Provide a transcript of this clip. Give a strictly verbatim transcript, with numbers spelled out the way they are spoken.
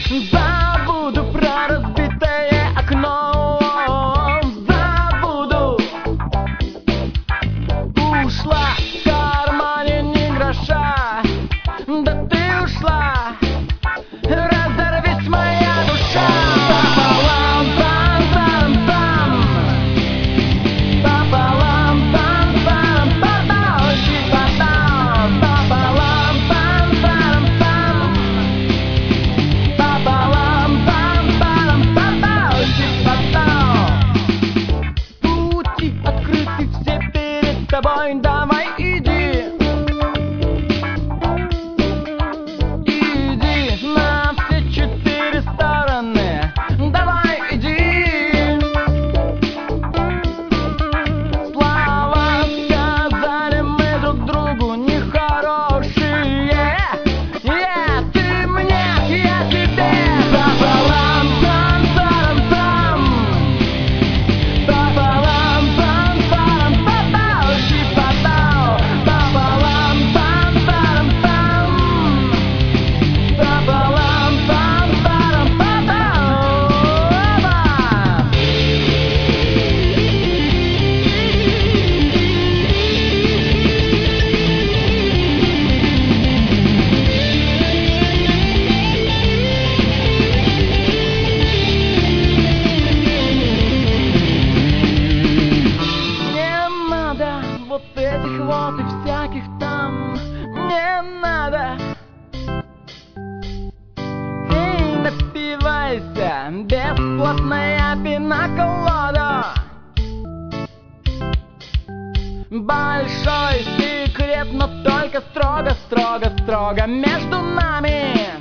Забуду про разбитое окно. Забуду. Ушла, в кармане ни гроша. Да ты ушла. Разорвись, моя душа. Пополам, пам, пам, пам. Пополам, пам, пам, пам, щипотам. Пополам, пам, пам, пам. Пополам, пам, пам, пам, щипотам. Пути открыты все перед тобой, давай иди. Вот этих вот и всяких там не надо. Эй, напивайся, бесплатная пинаколада. Большой секрет, но только строго, строго, строго между нами.